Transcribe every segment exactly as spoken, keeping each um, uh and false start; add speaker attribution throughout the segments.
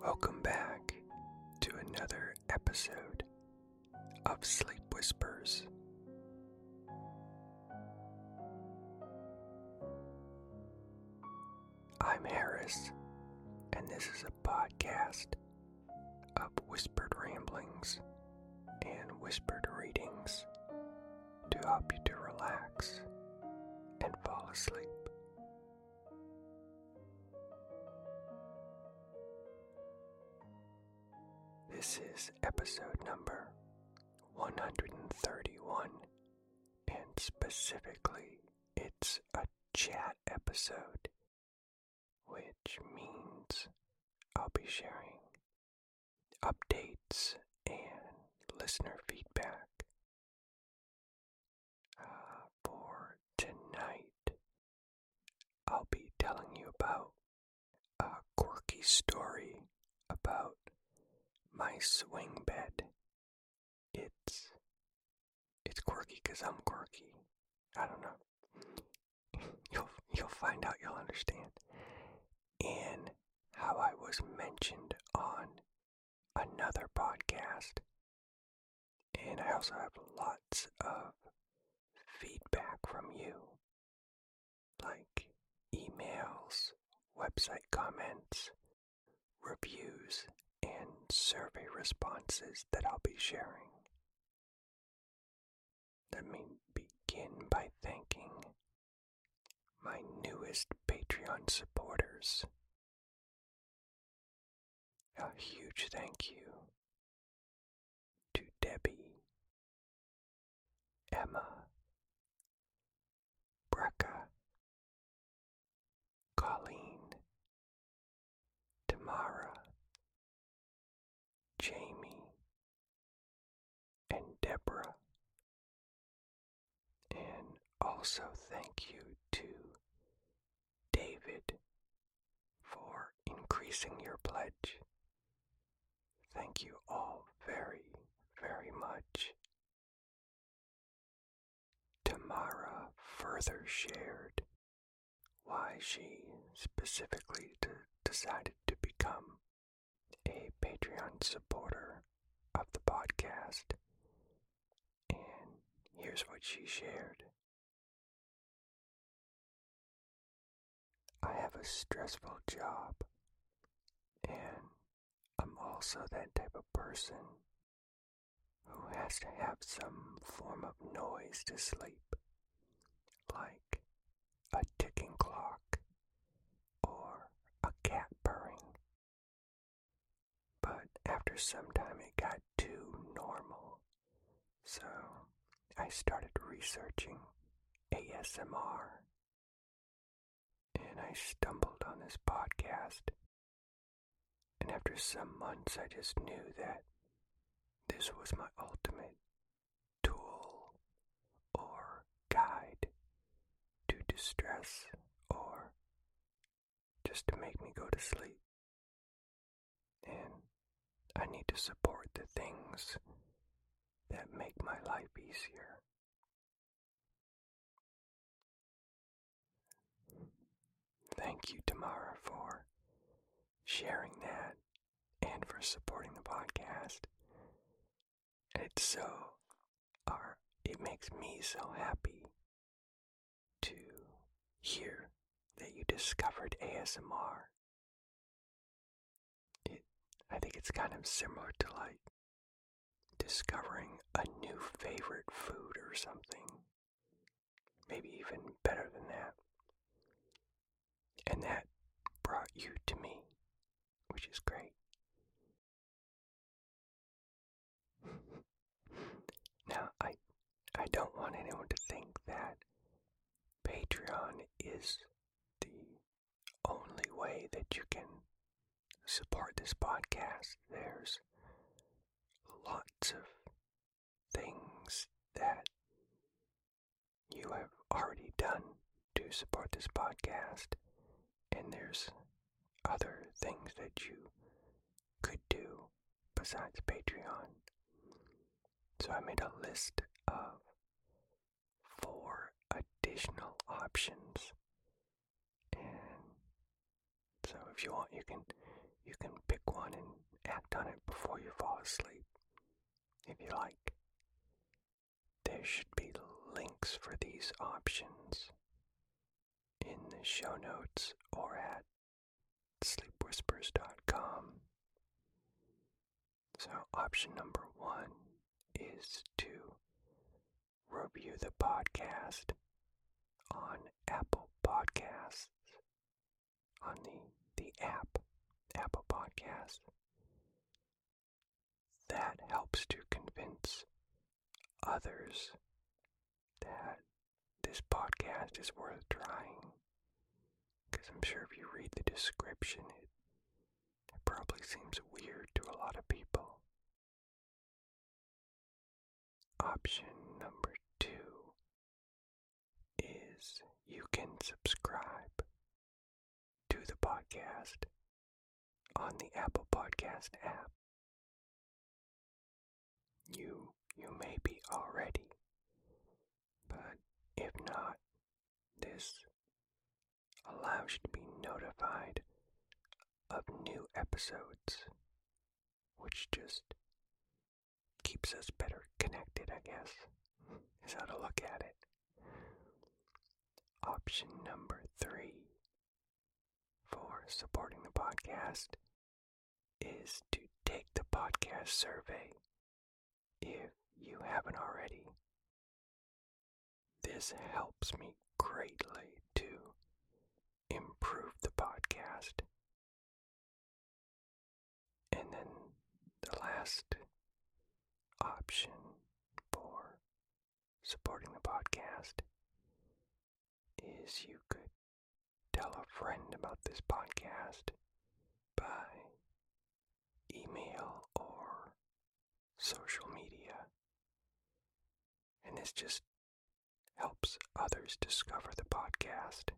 Speaker 1: Welcome back to another episode of Sleep Whispers. I'm Harris, and this is a podcast of whispered ramblings and whispered readings to help you to relax and fall asleep. This is episode number one hundred thirty-one, and specifically, it's a chat episode, which means I'll be sharing updates and listener feedback. Uh, for tonight, I'll be telling you about a quirky story about my swing bed. It's it's quirky because I'm quirky. I don't know. You'll you'll find out. You'll understand. And how I was mentioned on another podcast. And I also have lots of feedback from you, like emails, website comments, reviews, and survey responses that I'll be sharing. Let me begin by thanking my newest Patreon supporters. A huge thank you to Debbie, Emma, Brecca, Colleen, Tamara, Jamie, and Deborah. And also thank you to David for increasing your pledge. Thank you all very, very much. Tamara further shared why she specifically d- decided to become a Patreon supporter of the podcast. And here's what she shared. I have a stressful job, and I'm also that type of person who has to have some form of noise to sleep, like a ticking clock or a cat purring. But after some time it got too normal, so I started researching A S M R, and I stumbled on this podcast. And after some months, I just knew that this was my ultimate tool or guide to distress or just to make me go to sleep. And I need to support the things that make my life easier. Thank you, Tamara, for sharing that and for supporting the podcast. It's so, or it makes me so happy to hear that you discovered A S M R. It, I think it's kind of similar to like discovering a new favorite food or something. Maybe even better than that. And that brought you to me, which is great. Now, I I don't want anyone to think that Patreon is the only way that you can support this podcast. There's lots of things that you have already done to support this podcast, and there's other things that you could do besides Patreon. So I made a list of four additional options, and so if you want, you can you can pick pick one and act on it before you fall asleep, if you like. There should be links for these options in the show notes or at sleep whispers dot com. So option number one is to review the podcast on Apple Podcasts, on the, the app, Apple Podcasts. That helps to convince others that this podcast is worth trying. Because I'm sure if you read the description, it, it probably seems weird to a lot of people. Option number two is you can subscribe to the podcast on the Apple Podcast app. You you may be already, but if not, this allows you to be notified of new episodes, which just keeps us better connected, I guess, is how to look at it. Option number three for supporting the podcast is to take the podcast survey if you haven't already. This helps me greatly to improve the podcast. And then the last option for supporting the podcast is you could tell a friend about this podcast by email or social media. And this just helps others discover the podcast.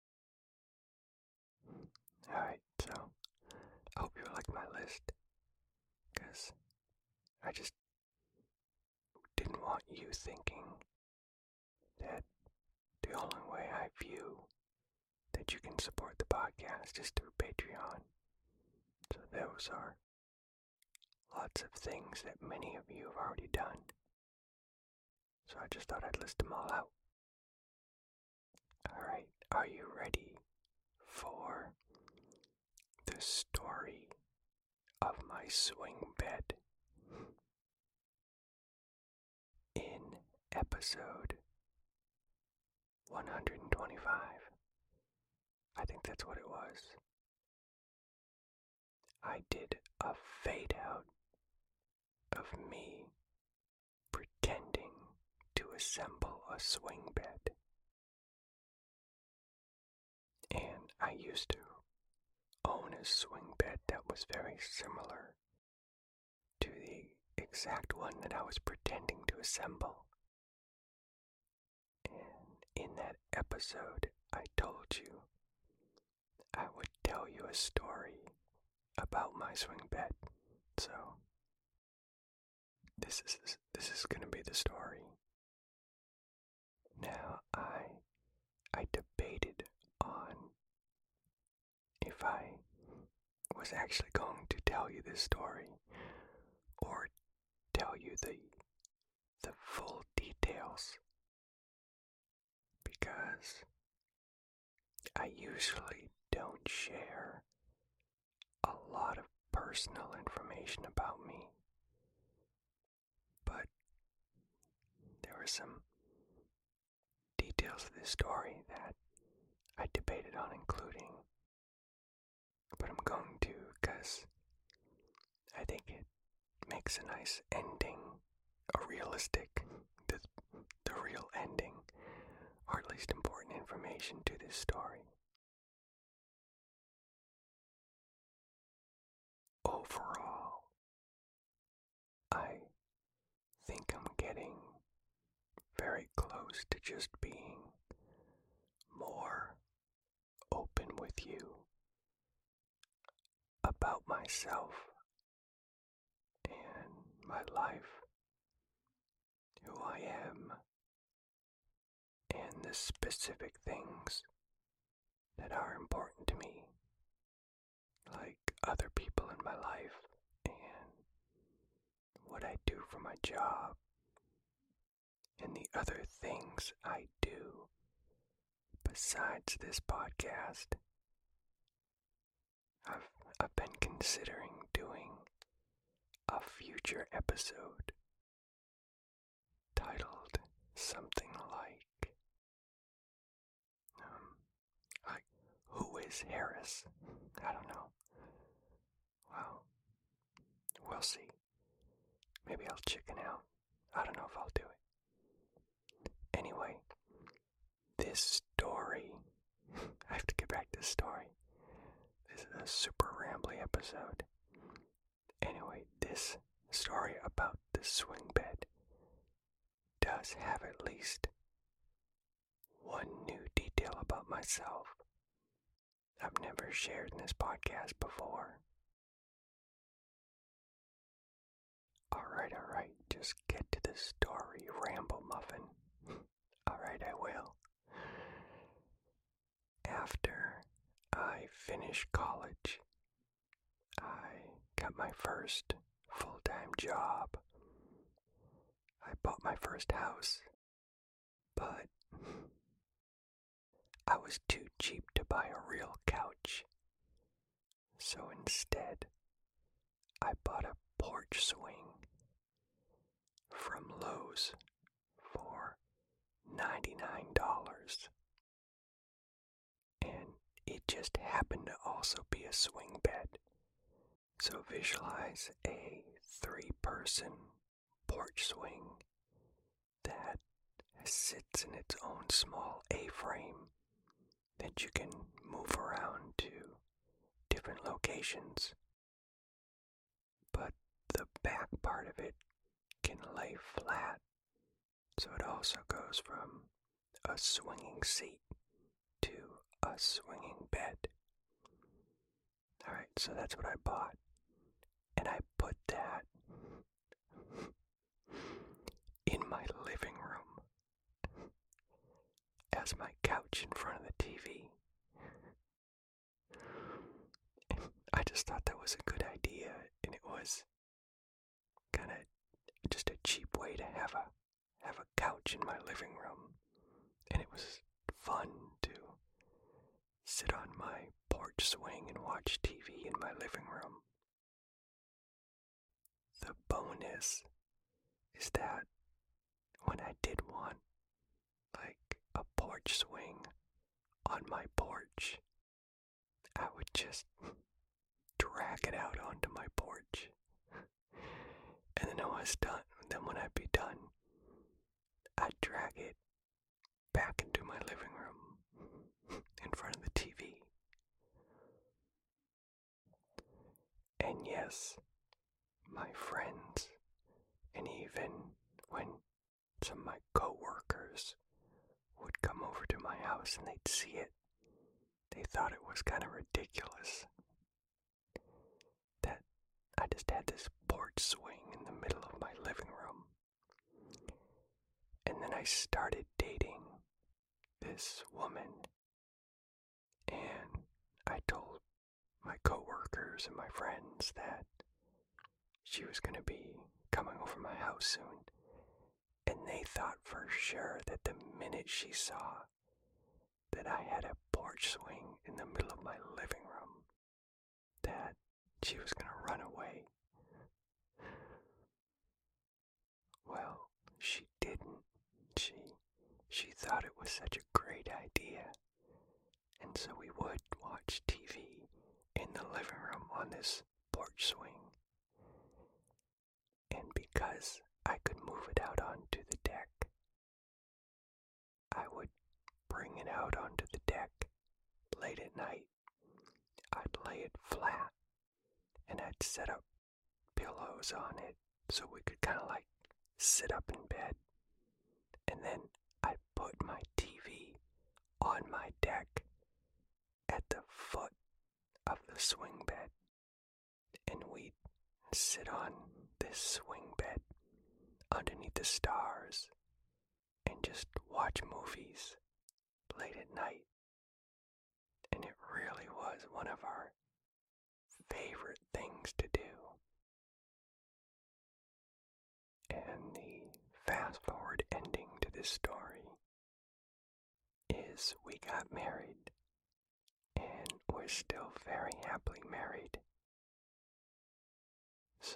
Speaker 1: Alright, so I hope you like my list, because I just didn't want you thinking that the only way I view that you can support the podcast is through Patreon. So those are lots of things that many of you have already done. So I just thought I'd list them all out. Alright, are you ready for the story of my swing bed? In episode one hundred twenty-five, I think that's what it was, I did a fade out of me pretending to assemble a swing bed. And I used to own a swing bed that was very similar to the exact one that I was pretending to assemble. And in that episode, I told you I would tell you a story about my swing bed. So this is this is going to be the story. Now I I debated on if I was actually going to tell you this story or tell you the the full details, because I usually don't share a lot of personal information about me, but there were some details of this story that I debated on including, but I'm going to because I think it makes a nice ending, a realistic, the, the real ending, or at least important information to this story. Overall, I think I'm getting very close to just being more open with you about myself and my life, who I am, and the specific things that are important to me, like other people in my life and what I do for my job and the other things I do besides this podcast. I've, I've been considering doing a future episode titled something like, um, like, Who is Harris? I don't know. Well, we'll see. Maybe I'll chicken out. I don't know if I'll do it. Anyway, this story, I have to get back to the story. This is a super rambly episode. Anyway, this story about the swing bed does have at least one new detail about myself I've never shared in this podcast before. Alright, alright, just get to the story, Ramble Muffin. Alright, I will. After I finished college, I got my first full-time job. I bought my first house, but I was too cheap to buy a real couch. So instead, I bought a porch swing from Lowe's for ninety-nine dollars. And it just happened to also be a swing bed. So visualize a three-person porch swing that sits in its own small A-frame that you can move around to different locations. But the back part of it can lay flat, so it also goes from a swinging seat to a swinging bed. Alright, so that's what I bought. And I put that in my living room as my couch in front of the T V. I just thought that was a good idea, and it was kind of just a cheap way to have a have a couch in my living room, and it was fun to sit on my porch swing and watch T V in my living room. The bonus is that when I did want like a porch swing on my porch, I would just drag it out onto my porch. And then I was done. Then when I'd be done, I'd drag it back into my living room in front of the T V. And yes, my friends, and even when some of my co-workers would come over to my house and they'd see it, they thought it was kind of ridiculous that I just had this porch swing in the middle of my living room. And then I started dating this woman, and I told my coworkers and my friends that she was going to be coming over my house soon, and they thought for sure that the minute she saw that I had a porch swing in the middle of my living room, that she was going to run away. Well, she didn't. She, she thought it was such a great idea, and so we would watch T V in the living room on this porch swing. And because I could move it out onto the deck, I would bring it out onto the deck late at night. I'd lay it flat, and I'd set up pillows on it so we could kind of like sit up in bed. And then I'd put my T V on my deck at the foot of the swing bed, and we'd sit on this swing bed underneath the stars and just watch movies late at night. And it really was one of our favorite things to do. And the fast forward ending to this story is we got married, and we're still very happily married. So,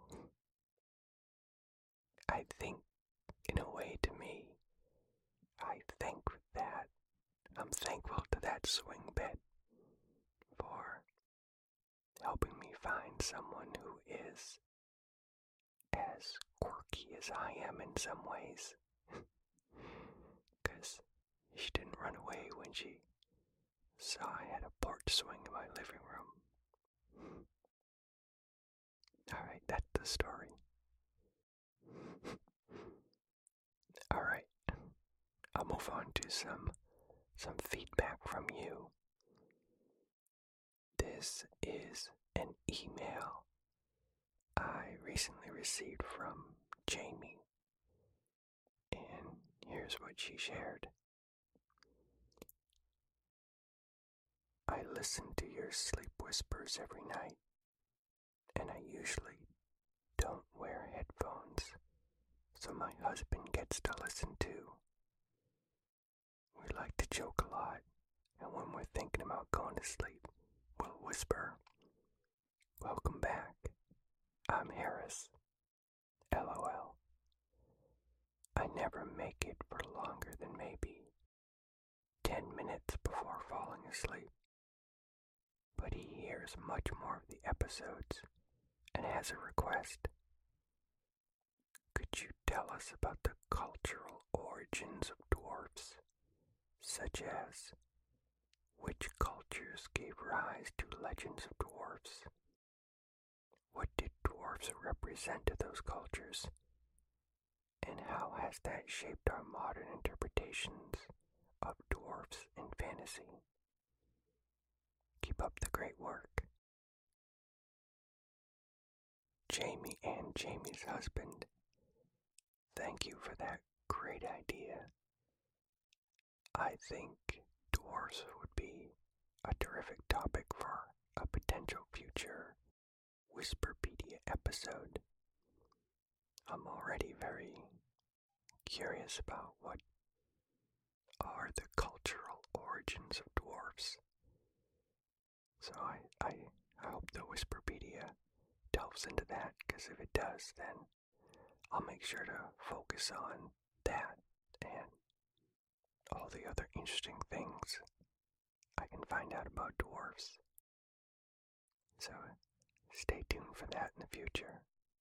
Speaker 1: I think, in a way, to me, I think that I'm thankful to that swing bed for helping me find someone who is as quirky as I am in some ways. Because she didn't run away when she saw I had a porch swing in my living room. Alright, that's the story. Alright, I'll move on to some some feedback from you. This is an email I recently received from Jamie, and here's what she shared. I listen to your sleep whispers every night, and I usually don't wear headphones, so my husband gets to listen too. We like to joke a lot, and when we're thinking about going to sleep, we'll whisper, "Welcome back, I'm Harris, LOL. I never make it for longer than maybe ten minutes before falling asleep, but he hears much more of the episodes and has a request. Could you tell us about the cultural origins of dwarfs, such as which cultures gave rise to legends of dwarfs? What did dwarfs represent to those cultures? And how has that shaped our modern interpretations of dwarfs in fantasy? Keep up the great work." Jamie and Jamie's husband, thank you for that great idea. I think dwarfs would be a terrific topic for a potential future Whisperpedia episode. I'm already very curious about what are the cultural origins of dwarfs. So I, I, I hope the Whisperpedia delves into that, because if it does, then I'll make sure to focus on that and all the other interesting things I can find out about dwarfs. So stay tuned for that in the future.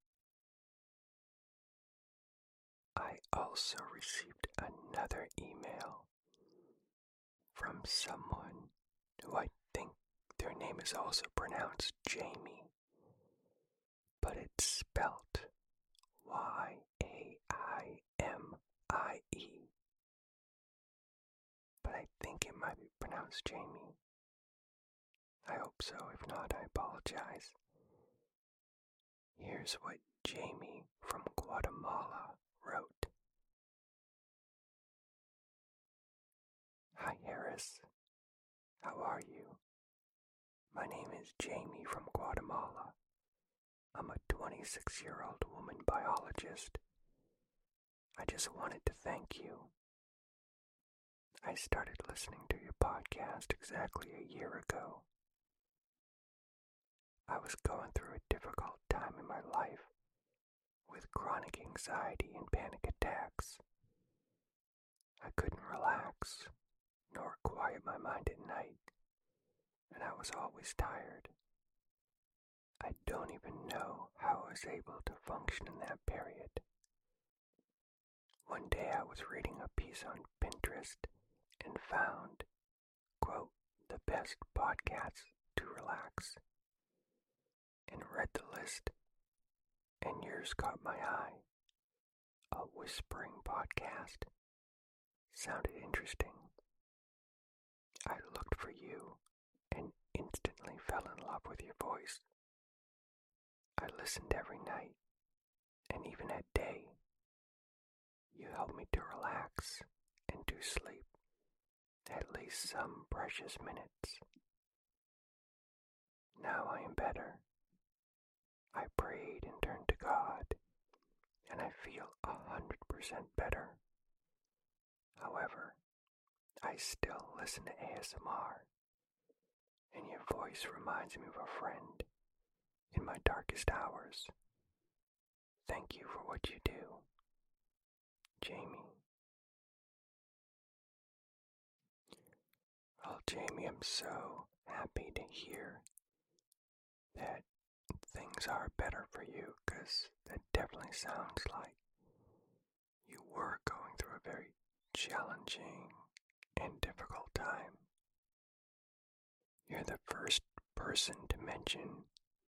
Speaker 1: I also received another email from someone who I think their name is also pronounced Jamie, but it's spelt Y A I M I E. But I think it might be pronounced Jamie. I hope so. If not, I apologize. Here's what Jamie from Guatemala wrote. Hi Harris, how are you? My name is Jamie from Guatemala. I'm a twenty-six-year-old woman biologist. I just wanted to thank you. I started listening to your podcast exactly a year ago. I was going through a difficult time in my life with chronic anxiety and panic attacks. I couldn't relax nor quiet my mind at night, and I was always tired. I don't even know how I was able to function in that period. One day I was reading a piece on Pinterest and found, quote, the best podcasts to relax, and read the list, and yours caught my eye. A whispering podcast sounded interesting. I looked for you and instantly fell in love with your voice. I listened every night, and even at day. You helped me to relax and to sleep at least some precious minutes. Now I am better, I prayed and turned to God, and I feel a hundred percent better. However, I still listen to A S M R, and your voice reminds me of a friend in my darkest hours. Thank you for what you do, Jamie. Well, Jamie, I'm so happy to hear that things are better for you, because that definitely sounds like you were going through a very challenging and difficult time. You're the first person to mention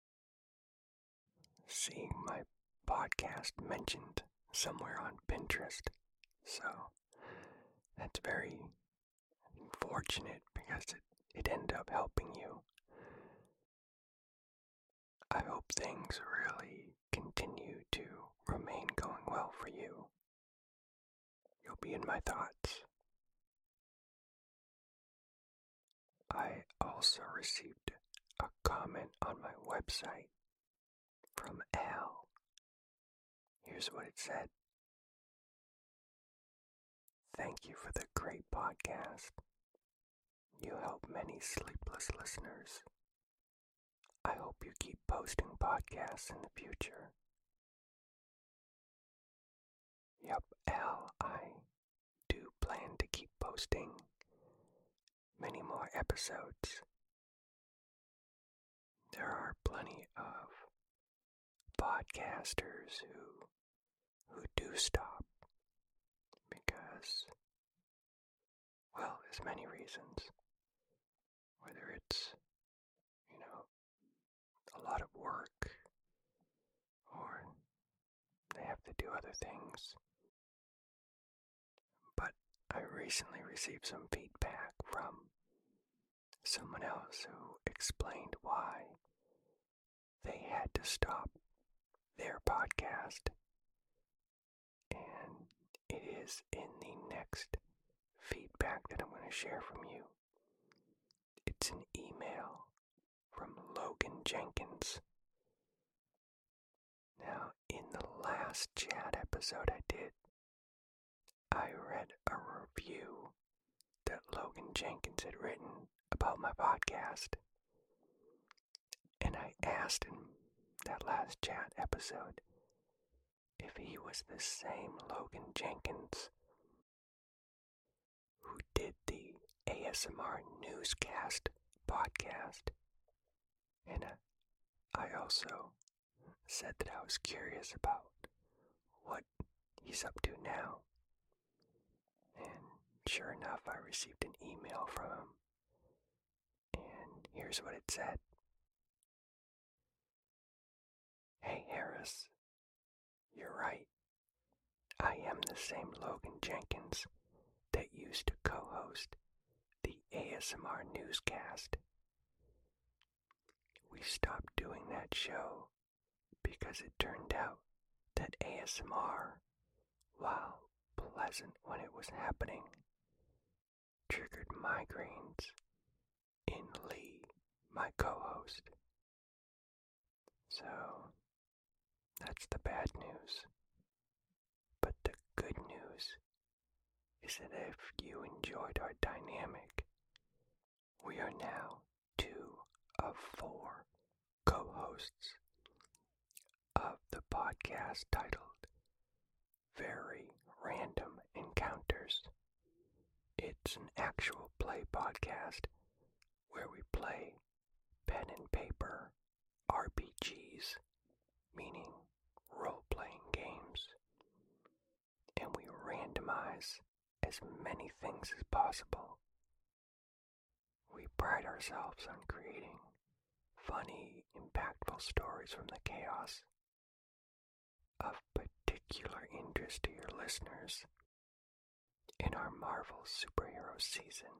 Speaker 1: seeing my podcast mentioned somewhere on Pinterest, so that's very fortunate because it, it ended up helping you. I hope things really continue to remain going well for you. You'll be in my thoughts. I also received a comment on my website from Al. Here's what it said. Thank you for the great podcast. You help many sleepless listeners. I hope you keep posting podcasts in the future. Yup, Al, I do plan to keep posting many more episodes. There are plenty of podcasters who who do stop because, well, there's many reasons. Whether it's, you know, a lot of work, or they have to do other things. But I recently received some feedback from someone else who explained why they had to stop their podcast, and it is in the next feedback that I'm going to share from you. It's an email from Logan Jenkins. Now, in the last chat episode I did, I read a review that Logan Jenkins had written about my podcast, and I asked him that last chat episode if he was the same Logan Jenkins who did the A S M R Newscast podcast. And uh, I also said that I was curious about what he's up to now. And sure enough, I received an email from him. And here's what it said. Hey Harris, you're right. I am the same Logan Jenkins that used to co-host the A S M R Newscast. We stopped doing that show because it turned out that A S M R, while pleasant when it was happening, triggered migraines in Lee, my co-host. So, that's the bad news. But the good news is that if you enjoyed our dynamic, we are now two of four co-hosts of the podcast titled Very Random Encounters. It's an actual play podcast where we play pen and paper R P Gs, meaning role-playing games, and we randomize as many things as possible. We pride ourselves on creating funny, impactful stories from the chaos. Of particular interest to your listeners, in our Marvel superhero season,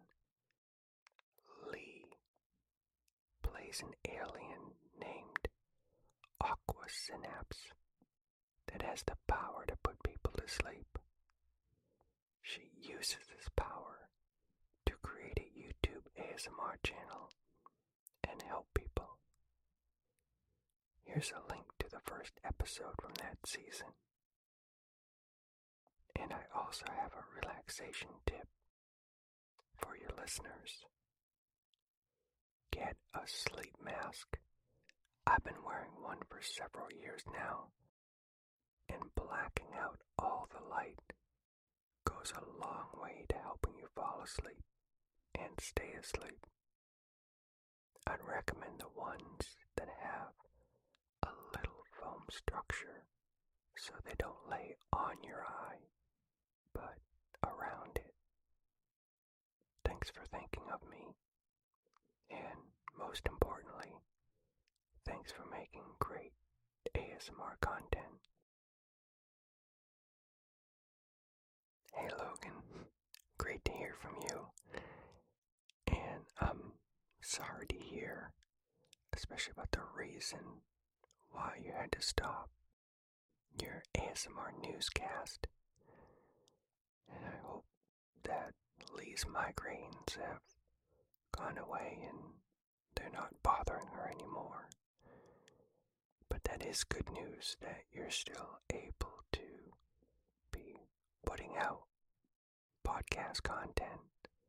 Speaker 1: Lee plays an alien named Aqua Synapse that has the power to put people to sleep. She uses this power to create a YouTube A S M R channel and help people. Here's a link the first episode from that season. And I also have a relaxation tip for your listeners. Get a sleep mask. I've been wearing one for several years now, and blacking out all the light goes a long way to helping you fall asleep and stay asleep. I'd recommend the ones that have a little foam structure so they don't lay on your eye, but around it. Thanks for thinking of me, and most importantly, thanks for making great A S M R content. Hey Logan, great to hear from you, and I'm sorry to hear, especially about the reason why you had to stop your A S M R newscast, and I hope that Lee's migraines have gone away and they're not bothering her anymore. But that is good news that you're still able to be putting out podcast content.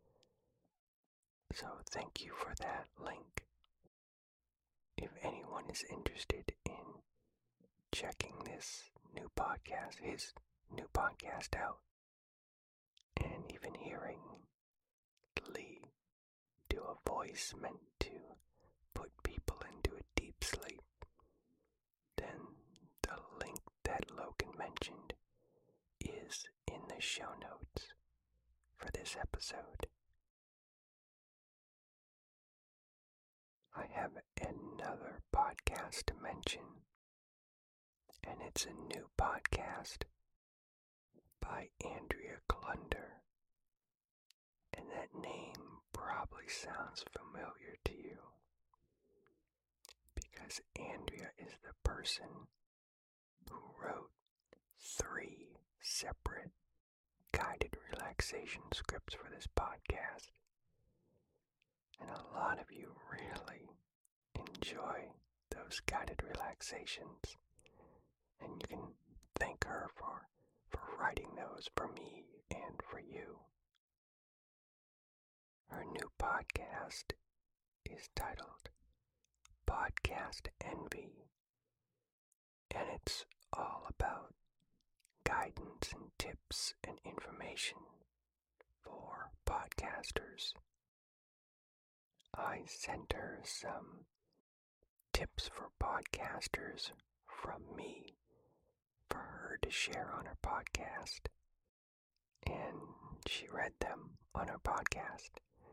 Speaker 1: So thank you for that link. If anyone is interested in checking this new podcast, his new podcast out, and even hearing Lee do a voice meant to put people into a deep sleep, then the link that Logan mentioned is in the show notes for this episode. I have another podcast to mention, and it's a new podcast by Andrea Klunder, and that name probably sounds familiar to you because Andrea is the person who wrote three separate guided relaxation scripts for this podcast, and a lot of you really enjoy those guided relaxations, and you can thank her for, for writing those for me and for you. Her new podcast is titled Podcast Envy, and it's all about guidance and tips and information for podcasters. I sent her some tips for podcasters from me for her to share on her podcast, and she read them on her podcast.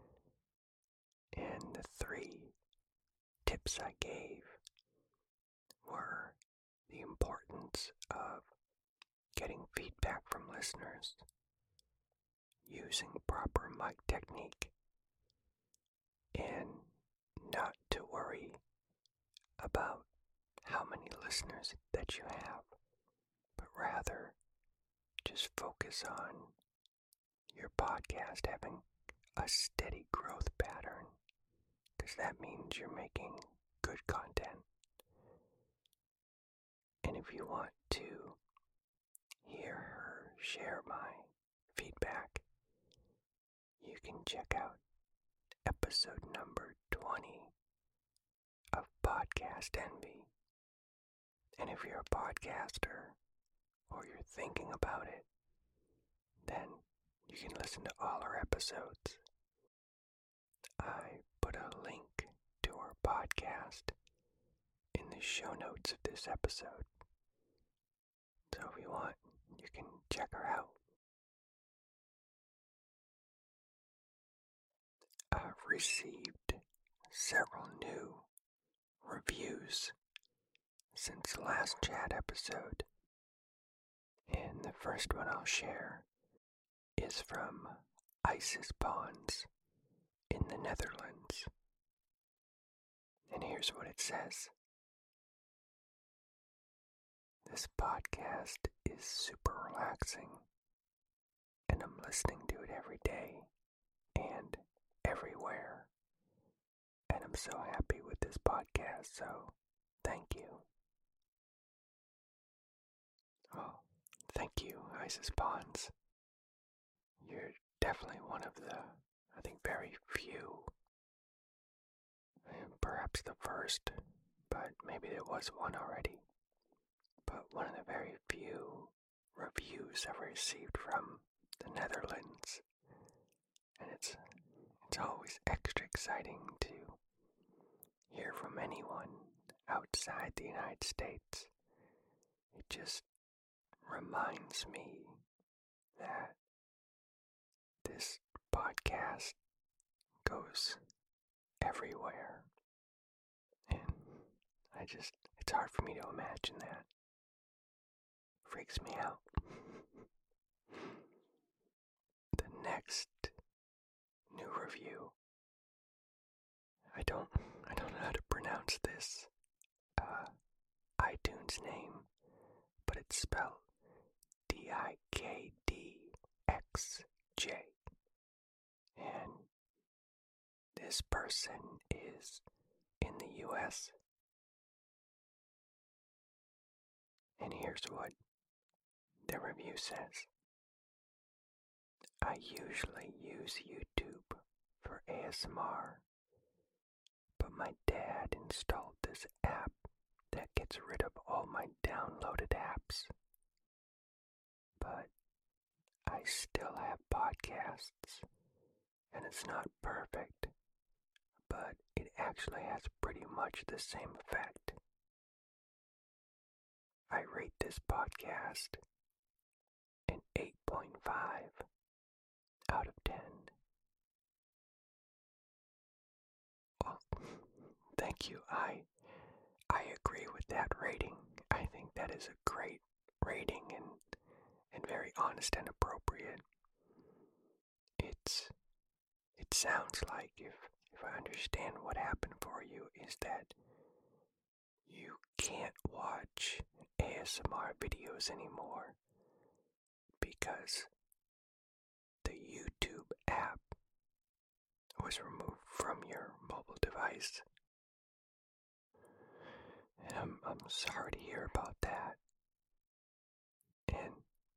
Speaker 1: And the three tips I gave were the importance of getting feedback from listeners, using proper mic technique, and not to worry about how many listeners that you have, but rather just focus on your podcast having a steady growth pattern, because that means you're making good content. And if you want to hear her share my feedback, you can check out episode number twenty of Podcast Envy. And if you're a podcaster or you're thinking about it, then you can listen to all our episodes. I put a link to our podcast in the show notes of this episode. So if you want, you can check her out. I've received several new reviews since the last chat episode, and the first one I'll share is from Isis Pawns in the Netherlands, and here's what it says. This podcast is super relaxing, and I'm listening to it every day and everywhere, and I'm so happy with this podcast, so thank you. thank you, Isis Pons. You're definitely one of the, I think, very few, perhaps the first, but maybe there was one already, but one of the very few reviews I've received from the Netherlands. And it's it's always extra exciting to hear from anyone outside the United States. It just reminds me that this podcast goes everywhere. And I just, it's hard for me to imagine that. Freaks me out. The next new review, I don't, I don't know how to pronounce this uh, iTunes name, but it's spelled D I K D X J. And this person is in the U S. And here's what the review says. I usually use YouTube for A S M R, but my dad installed this app that gets rid of all my downloaded apps. But I still have podcasts, and it's not perfect, but it actually has pretty much the same effect. I rate this podcast an eight point five out of ten. Well, thank you. I I agree with that rating. I think that is a great rating and and very honest and appropriate. It's it sounds like, if if I understand what happened for you, is that you can't watch A S M R videos anymore because the YouTube app was removed from your mobile device. And I'm, I'm sorry to hear about that. And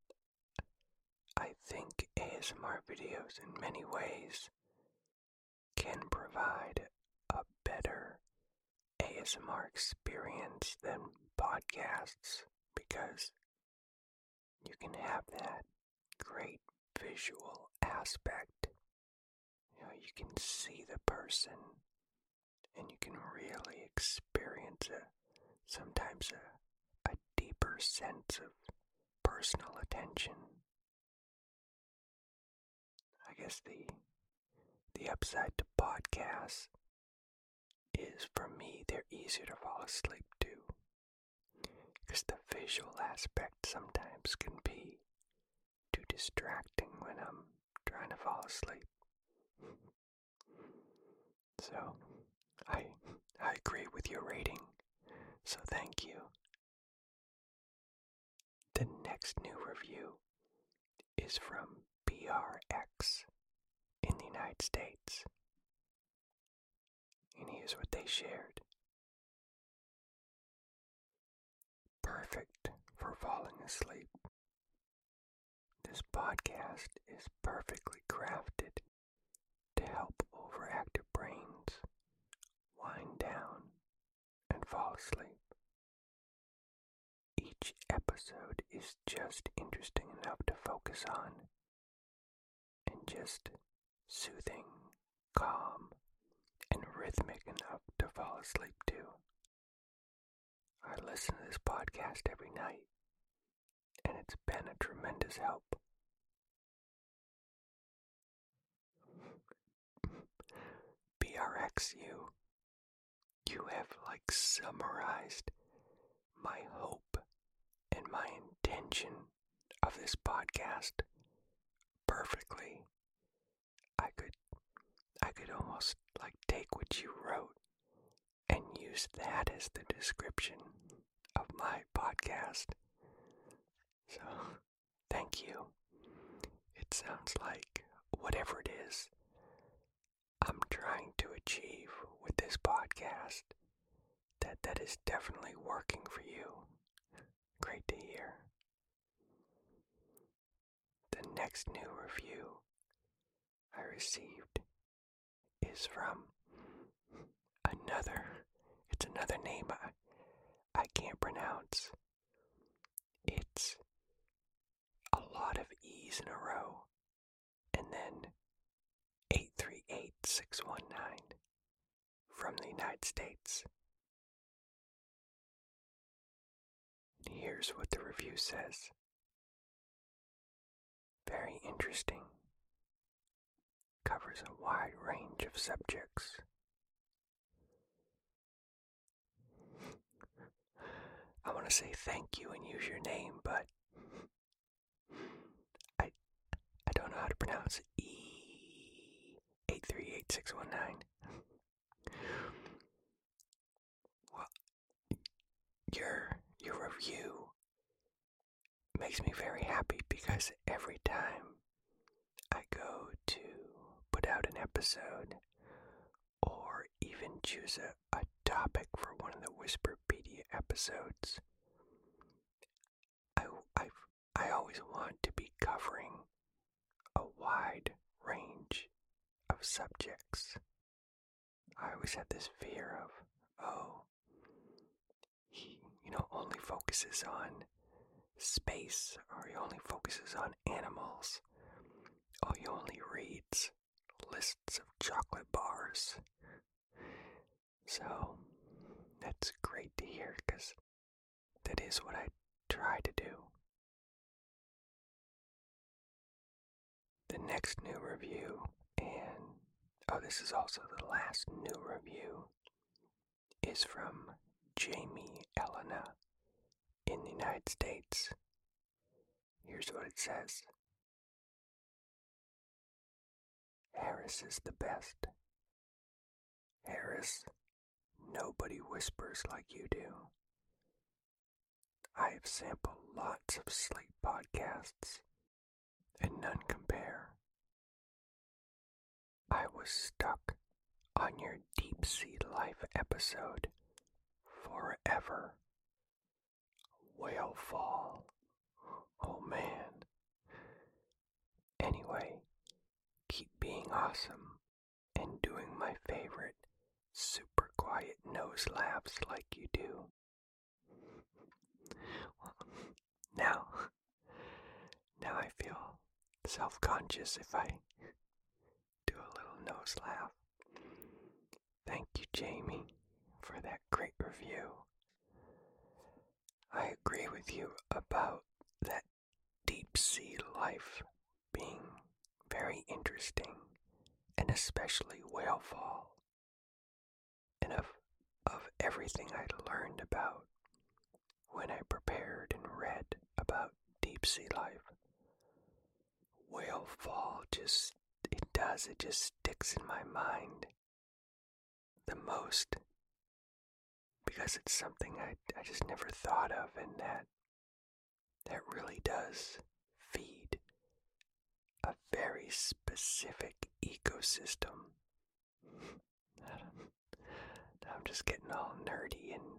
Speaker 1: I think A S M R videos in many ways can provide a better A S M R experience than podcasts, because you can have that great visual aspect. You know, you can see the person and you can really experience a sometimes a, a deeper sense of personal attention. I guess the the upside to podcasts is, for me, they're easier to fall asleep to, because the visual aspect sometimes can be too distracting when I'm trying to fall asleep. So, I I agree with your rating, so thank you. The next new review is from B R X in the United States. And here's what they shared. Perfect for falling asleep. This podcast is perfectly crafted to help overactive brains wind down and fall asleep. Each episode is just interesting enough to focus on, and just soothing, calm, and rhythmic enough to fall asleep to. I listen to this podcast every night, and it's been a tremendous help. B R X, you, you have like summarized my hope and my intention of this podcast perfectly. I could, I could almost like take what you wrote and use that as the description of my podcast. So, thank you. It sounds like whatever it is I'm trying to achieve with this podcast, that that is definitely working for you. Great to hear. The next new review I received is from another, it's another name I, I can't pronounce. It's a lot of E's in a row, and then eight three eight six one nine from the United States. Here's what the review says. Very interesting. Covers a wide range of subjects. I want to say thank you and use your name, but I I don't know how to pronounce E eight three eight six one nine. Well, your your review makes me very happy because every time I go to put out an episode or even choose a, a topic for one of the Whisperpedia episodes, I, I, I always want to be covering a wide range of subjects. I always had this fear of, oh, he, you know, only focuses on space, or he only focuses on animals, or he only reads lists of chocolate bars. So that's great to hear, because that is what I try to do. The next new review, and oh, this is also the last new review, is from Jamie Elena in the United States. Here's what it says. Harris is the best. Harris, nobody whispers like you do. I have sampled lots of sleep podcasts, and none compare. I was stuck on your Deep Sea Life episode forever. Whale Fall. Oh man. Anyway, keep being awesome and doing my favorite super quiet nose laughs like you do. Now, now I feel self-conscious if I do a little nose laugh. Thank you, Jamie, for that great review. I agree with you about that deep sea life being very interesting, and especially Whale Fall. And of, of everything I learned about when I prepared and read about deep sea life, Whale Fall just, it does, it just sticks in my mind the most, because it's something I, I just never thought of, and that that really does feed a very specific ecosystem. I'm just getting all nerdy and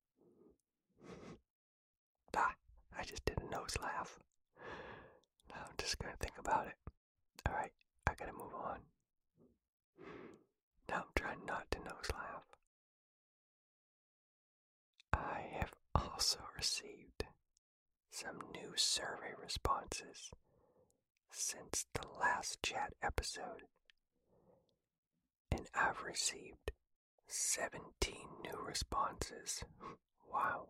Speaker 1: ah, I just did a nose laugh. Now I'm just gonna think about it. Alright, I gotta move on. Now I'm trying not to nose laugh. I have also received some new survey responses since the last chat episode, and I've received seventeen new responses. Wow.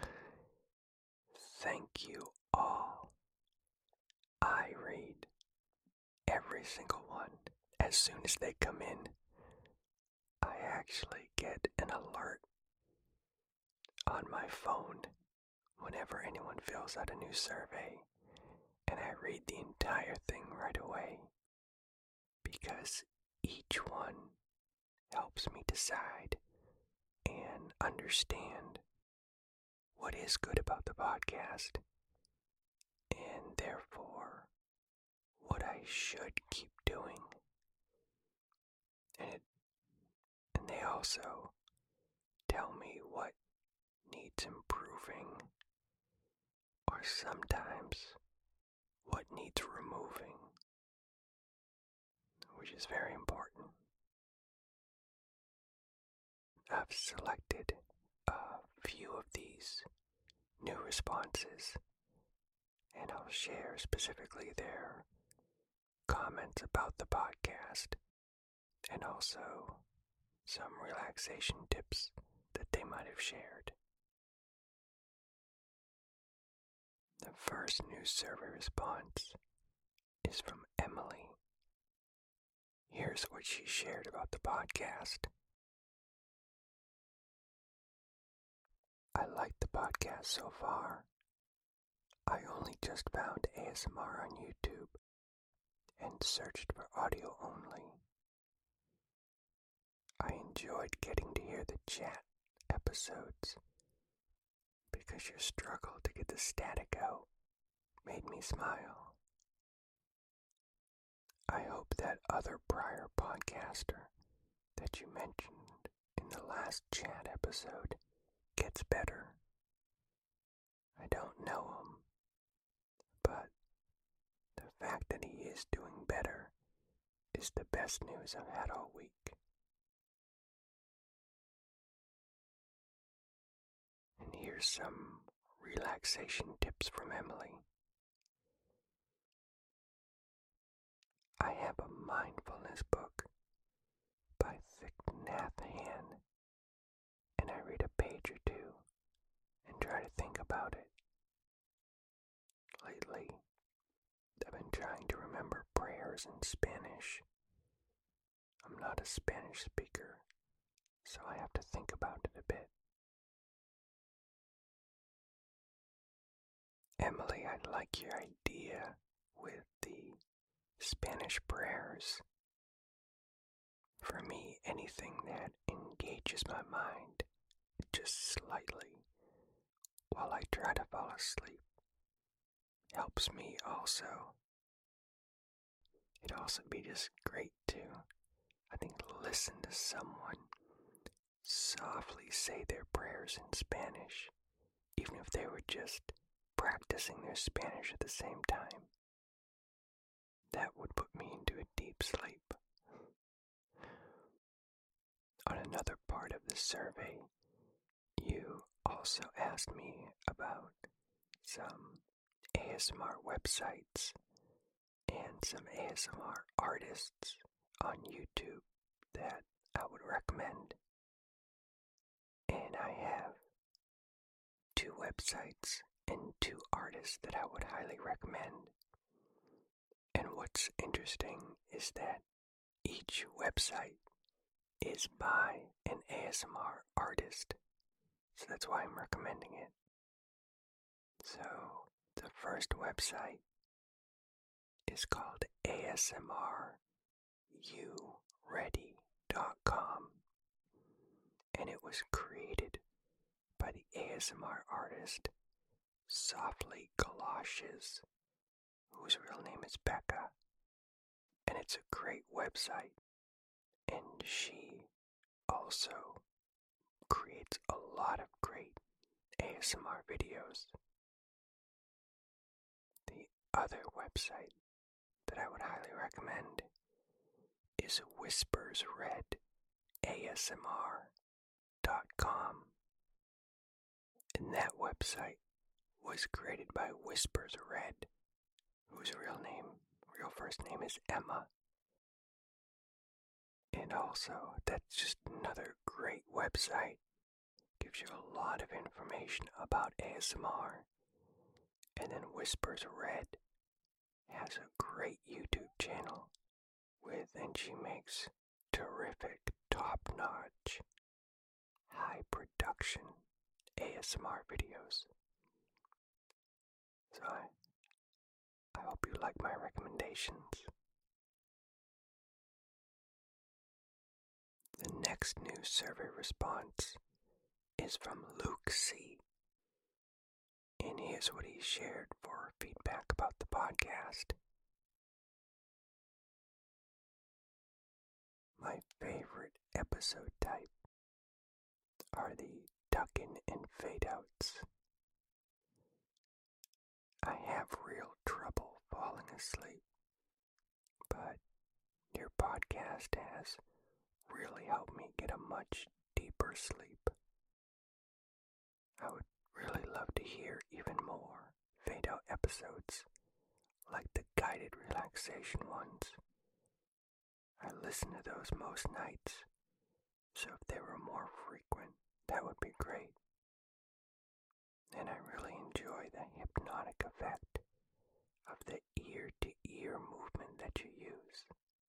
Speaker 1: Thank you all. I read every single one. As soon as they come in, I actually get an alert on my phone whenever anyone fills out a new survey, and I read the entire thing right away, because each one helps me decide and understand what is good about the podcast, and therefore what I should keep doing. And it, and they also tell me what needs improving, or sometimes what what needs removing, which is very important. I've selected a few of these new responses, and I'll share specifically their comments about the podcast and also some relaxation tips that they might have shared. The first new survey response is from Emily. Here's what she shared about the podcast. I like the podcast so far. I only just found A S M R on YouTube and searched for audio only. I enjoyed getting to hear the chat episodes because your struggle to get the static out made me smile. I hope that other prior podcaster that you mentioned in the last chat episode gets better. I don't know him, but the fact that he is doing better is the best news I've had all week. And here's some relaxation tips from Emily. I have a mindfulness book by Thich Nhat Hanh, and I read a page or two and try to think about it. Lately, I've been trying to remember prayers in Spanish. I'm not a Spanish speaker, so I have to think about it a bit. Emily, I like your idea with the Spanish prayers. For me, anything that engages my mind just slightly while I try to fall asleep helps me also. It'd also be just great to, I think, listen to someone softly say their prayers in Spanish, even if they were just practicing their Spanish at the same time. That would put me into a deep sleep. On another part of the survey, you also asked me about some A S M R websites and some A S M R artists on YouTube that I would recommend. And I have two websites and two artists that I would highly recommend. And what's interesting is that each website is by an A S M R artist, so that's why I'm recommending it. So, the first website is called A S M R U ready dot com, and it was created by the A S M R artist Softly Galoshes, whose real name is Becca, and it's a great website, and she also creates a lot of great A S M R videos. The other website that I would highly recommend is Whispers Red A S M R dot com, and that website was created by Whispers Red, whose real name, real first name is Emma. And also, that's just another great website. Gives you a lot of information about A S M R. And then Whispers Red has a great YouTube channel with, and she makes terrific, top-notch, high-production A S M R videos. So I, I hope you like my recommendations. The next new survey response is from Luke C. And here's what he shared for feedback about the podcast. My favorite episode type are the tuck-in and fade-outs. I have real trouble falling asleep, but your podcast has really helped me get a much deeper sleep. I would really love to hear even more fade out episodes like the guided relaxation ones. I listen to those most nights, so if they were more frequent, that would be great. And I really enjoy the hypnotic effect of the ear-to-ear movement that you use.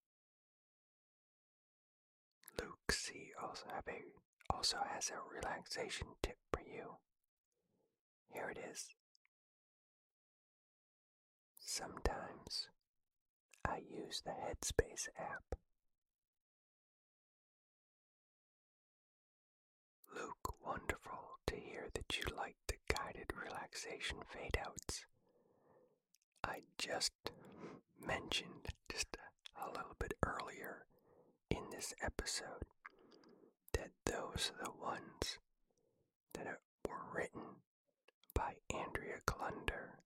Speaker 1: Luke C. also, have a, also has a relaxation tip for you. Here it is. Sometimes I use the Headspace app. Luke, wonderful to hear that you like the guided relaxation fade-outs. I just mentioned just a, a little bit earlier in this episode that those are the ones that are, were written by Andrea Glunder.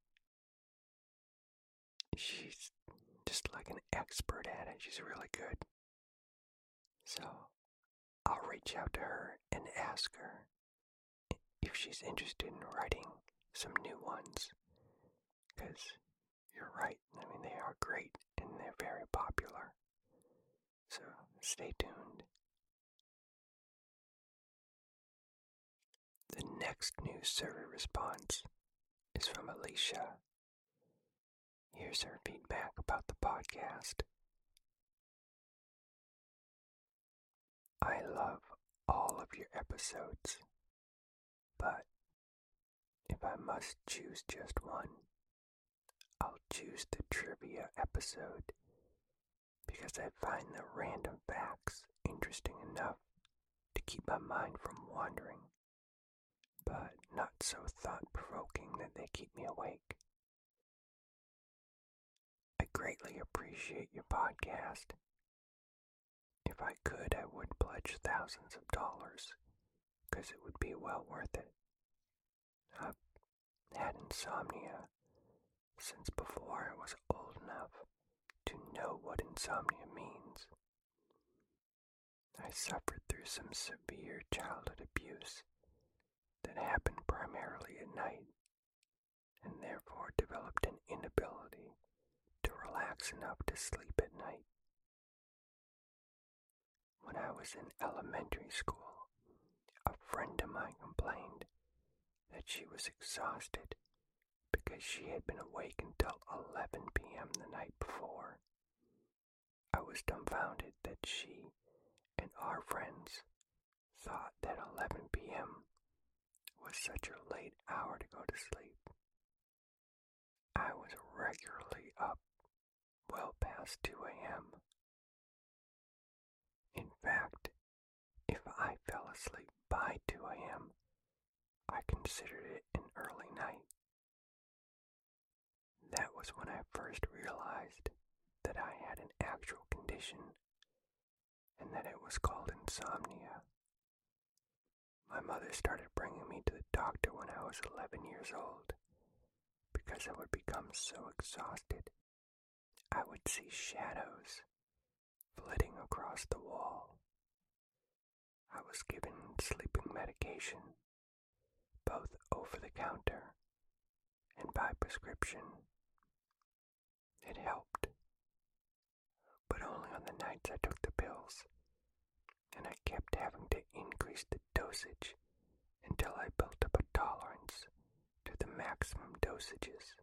Speaker 1: She's just like an expert at it. She's really good. So I'll reach out to her and ask her if she's interested in writing some new ones. Because you're right. I mean, they are great and they're very popular. So stay tuned. The next news survey response is from Alicia. Here's her feedback about the podcast. I love all of your episodes, but if I must choose just one, I'll choose the trivia episode because I find the random facts interesting enough to keep my mind from wandering, but not so thought-provoking that they keep me awake. I greatly appreciate your podcast. If I could, I would pledge thousands of dollars, because it would be well worth it. I've had insomnia since before I was old enough to know what insomnia means. I suffered through some severe childhood abuse that happened primarily at night, and therefore developed an inability to relax enough to sleep at night. When I was in elementary school, a friend of mine complained that she was exhausted because she had been awake until eleven p.m. the night before. I was dumbfounded that she and our friends thought that eleven p.m. was such a late hour to go to sleep. I was regularly up well past two a.m. In fact, if I fell asleep by two a.m., I considered it an early night. That was when I first realized that I had an actual condition and that it was called insomnia. My mother started bringing me to the doctor when I was eleven years old because I would become so exhausted I would see shadows flitting across the wall. I was given sleeping medication, both over the counter and by prescription. It helped, but only on the nights I took the pills, and I kept having to increase the dosage until I built up a tolerance to the maximum dosages.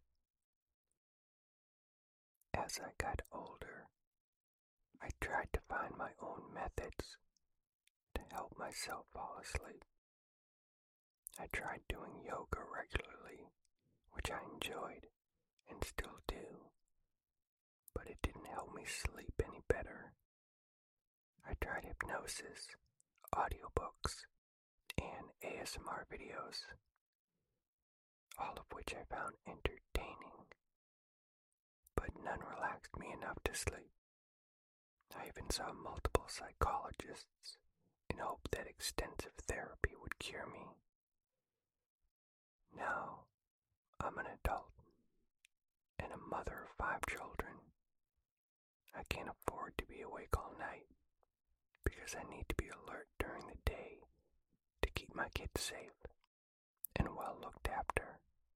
Speaker 1: As I got older, I tried to find my own methods to help myself fall asleep. I tried doing yoga regularly, which I enjoyed and still do, but it didn't help me sleep any better. I tried hypnosis, audiobooks, and A S M R videos, all of which I found entertaining, but none relaxed me enough to sleep. I even saw multiple psychologists in hope that extensive therapy would cure me. Now, I'm an adult, and a mother of five children, I can't afford to be awake all night because I need to be alert during the day to keep my kids safe and well looked after.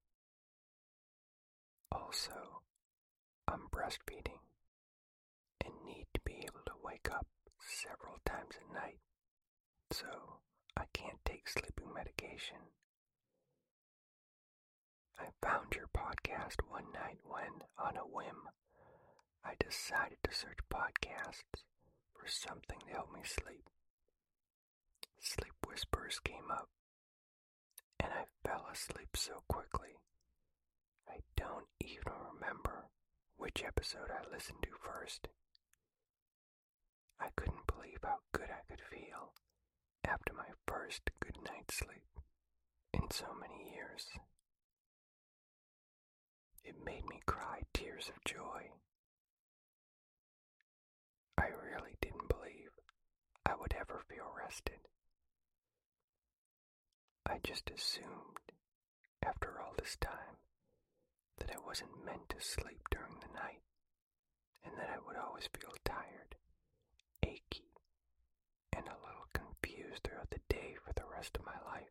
Speaker 1: Also, I'm breastfeeding and need to be able to wake up several times at night, so I can't take sleeping medication. I found your podcast one night when, on a whim, I decided to search podcasts for something to help me sleep. Sleep Whispers came up, and I fell asleep so quickly, I don't even remember which episode I listened to first. I couldn't believe how good I could feel after my first good night's sleep in so many years. It made me cry tears of joy. I really didn't believe I would ever feel rested. I just assumed, after all this time, that I wasn't meant to sleep during the night, and that I would always feel tired, achy, and a little confused throughout the day for the rest of my life.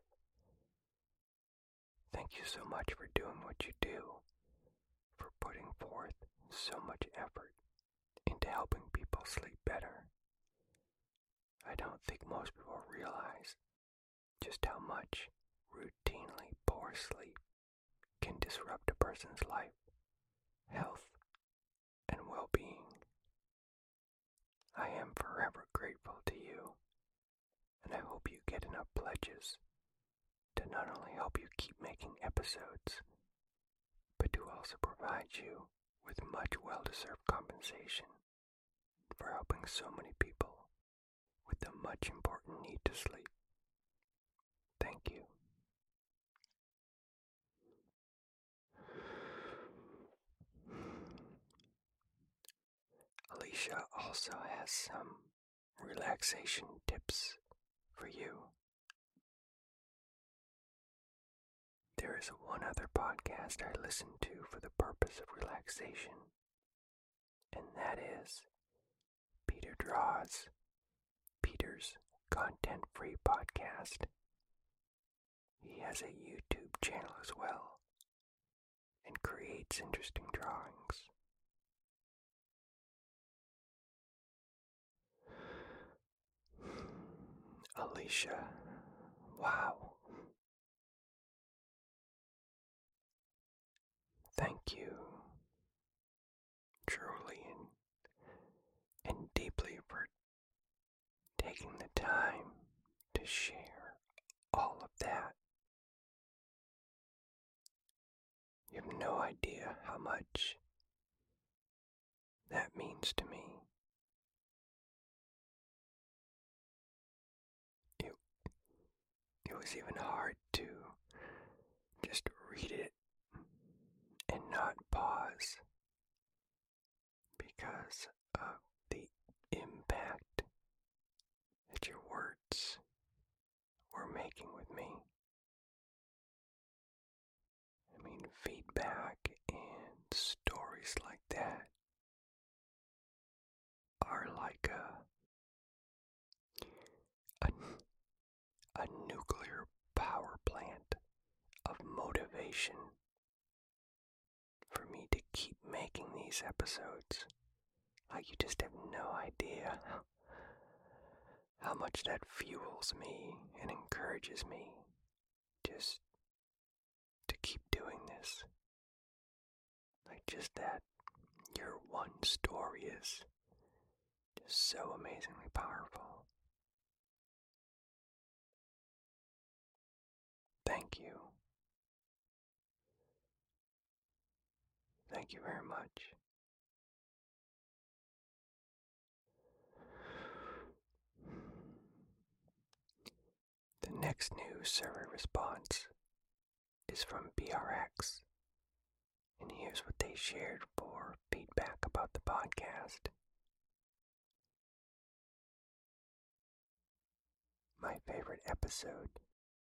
Speaker 1: Thank you so much for doing what you do, for putting forth so much effort into helping people sleep better. I don't think most people realize just how much routinely poor sleep can disrupt a person's life, health, and well-being. I am forever grateful to you, and I hope you get enough pledges to not only help you keep making episodes, but to also provide you with much well-deserved compensation for helping so many people with the much important need to sleep. Thank you. Alicia also has some relaxation tips for you. There is one other podcast I listen to for the purpose of relaxation, and that is Peter Draws, Peter's content-free podcast. He has a YouTube channel as well, and creates interesting drawings. Alicia, wow. Thank you, truly and, and deeply, for taking the time to share all of that. You have no idea how much that means to me. It, it was even hard to just read it and not pause because of the impact that your words were making with me. I mean, feedback and stories like that are like a, a, a nuclear power plant of motivation for me to keep making these episodes. Like, you just have no idea how, how much that fuels me and encourages me just to keep doing this. Like, just that your one story is just so amazingly powerful. Thank you. Thank you very much. The next news survey response is from B R X, and here's what they shared for feedback about the podcast. My favorite episode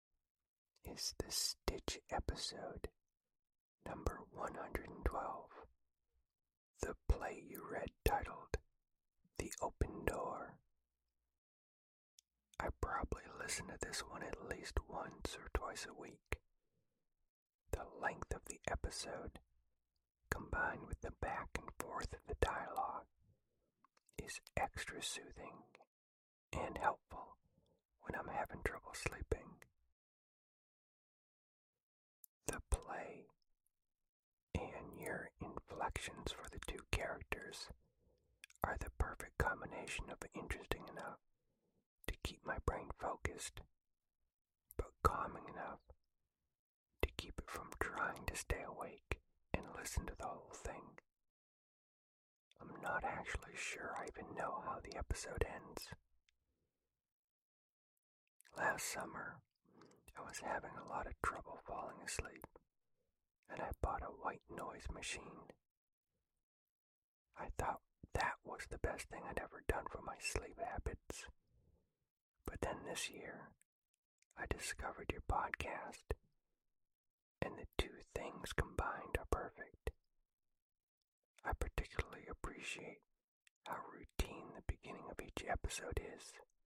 Speaker 1: is the Stitch episode, number one hundred twelve. the play you read titled The Open Door. I probably listen to this one at least once or twice a week. The length of the episode, combined with the back and forth of the dialogue, is extra soothing and helpful when I'm having trouble sleeping. The play and your inflections for the two characters are the perfect combination of interesting enough to keep my brain focused, but calming enough to keep it from trying to stay awake and listen to the whole thing. I'm not actually sure I even know how the episode ends. Last summer, I was having a lot of trouble falling asleep, and I bought a white noise machine. I thought that was the best thing I'd ever done for my sleep habits. But then this year, I discovered your podcast, and the two things combined are perfect. I particularly appreciate how routine the beginning of each episode is.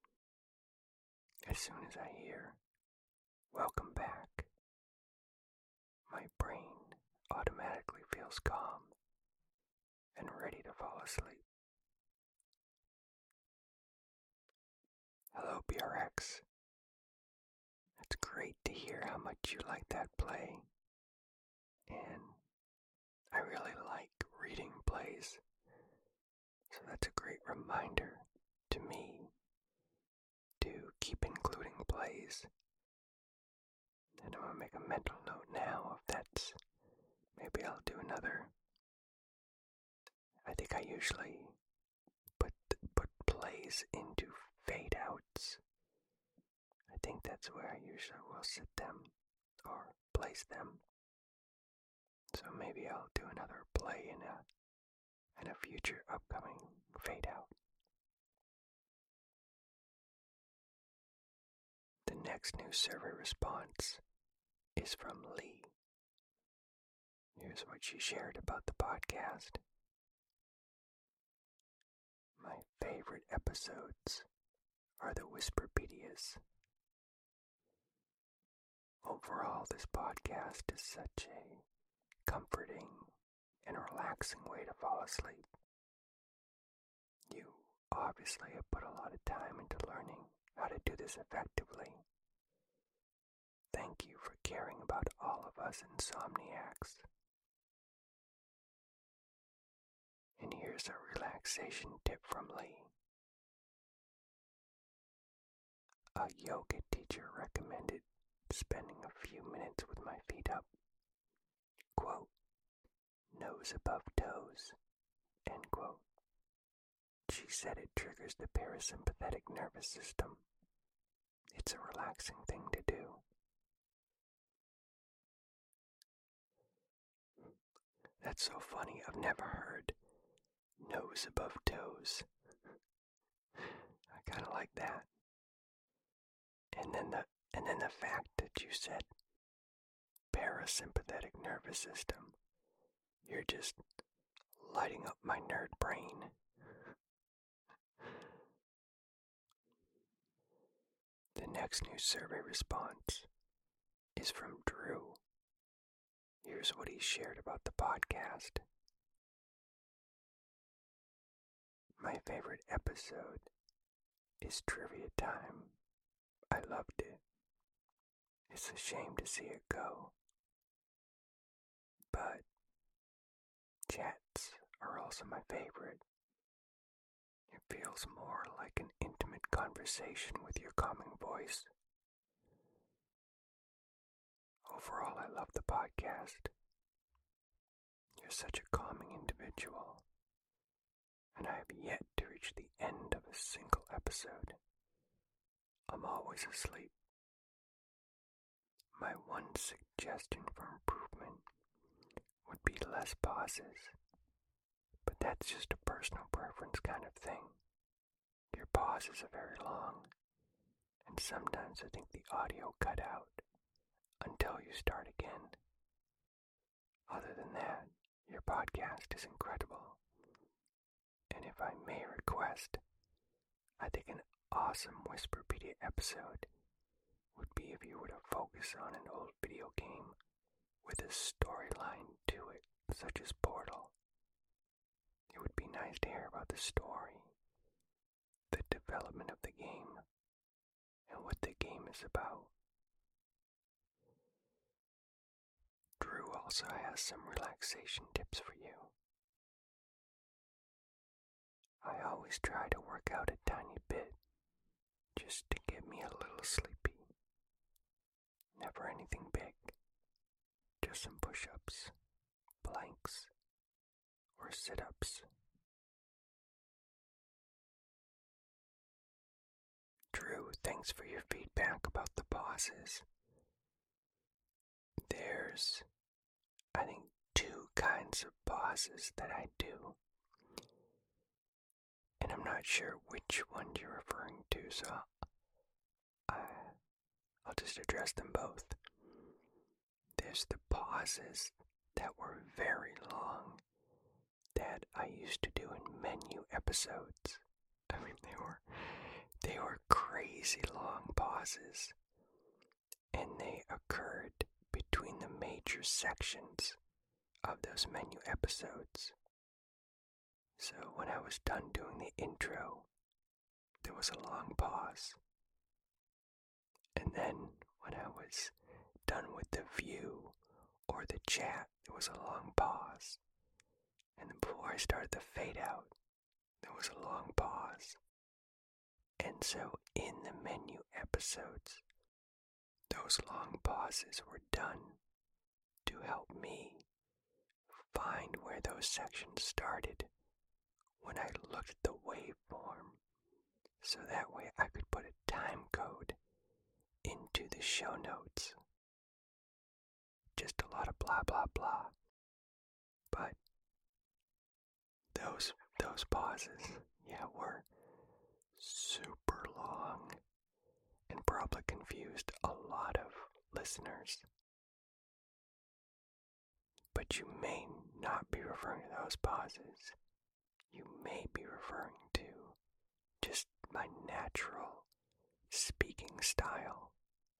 Speaker 1: As soon as I hear, "Welcome back," my brain automatically feels calm and ready to fall asleep. Hello, B R X. It's great to hear how much you like that play. And I really like reading plays. So that's a great reminder to me to keep including plays. And I'm going to make a mental note now if that's, maybe I'll do another. I think I usually put, put plays into fade outs. I think that's where I usually will sit them or place them. So maybe I'll do another play in a in a future upcoming fade out. The next new survey response is from Lee. Here's what she shared about the podcast. My favorite episodes are the Whisperpedias. Overall, this podcast is such a comforting and relaxing way to fall asleep. You obviously have put a lot of time into learning how to do this effectively. Thank you for caring about all of us insomniacs. And here's a relaxation tip from Lee. A yoga teacher recommended spending a few minutes with my feet up. Quote, "Nose above toes," end quote. She said it triggers the parasympathetic nervous system. It's a relaxing thing to do. That's so funny. I've never heard nose above toes. I kind of like that. And then the and then the fact that you said parasympathetic nervous system. You're just lighting up my nerd brain. The next new survey response is from Drew. Here's what he shared about the podcast. My favorite episode is Trivia Time. I loved it. It's a shame to see it go. But chats are also my favorite. It feels more like an intimate conversation with your calming voice. Overall, I love the podcast. You're such a calming individual, and I have yet to reach the end of a single episode. I'm always asleep. My one suggestion for improvement would be less pauses, but that's just a personal preference kind of thing. Your pauses are very long, and sometimes I think the audio cut out until you start again. Other than that, your podcast is incredible, And if I may request, I think an awesome Whisperpedia episode would be if you were to focus on an old video game with a storyline to it, such as Portal. It would be nice to hear about the story, the development of the game, and what the game is about. Drew also has some relaxation tips for you. I always try to work out a tiny bit, just to get me a little sleepy. Never anything big, just some push-ups, planks, or sit-ups. Drew, thanks for your feedback about the pauses. There's, I think, two kinds of pauses that I do. And I'm not sure which one you're referring to, so I, I'll just address them both. There's the pauses that were very long that I used to do in menu episodes. I mean, they were they were crazy long pauses, and they occurred between the major sections of those menu episodes. So when I was done doing the intro, there was a long pause. And then when I was done with the view or the chat, there was a long pause. And then before I started the fade out, there was a long pause. And so in the menu episodes, those long pauses were done to help me find where those sections started when I looked at the waveform, so that way I could put a time code into the show notes. Just a lot of blah blah blah. But those those pauses, yeah, were super long and probably confused a lot of listeners. But you may not be referring to those pauses. You may be referring to just my natural speaking style.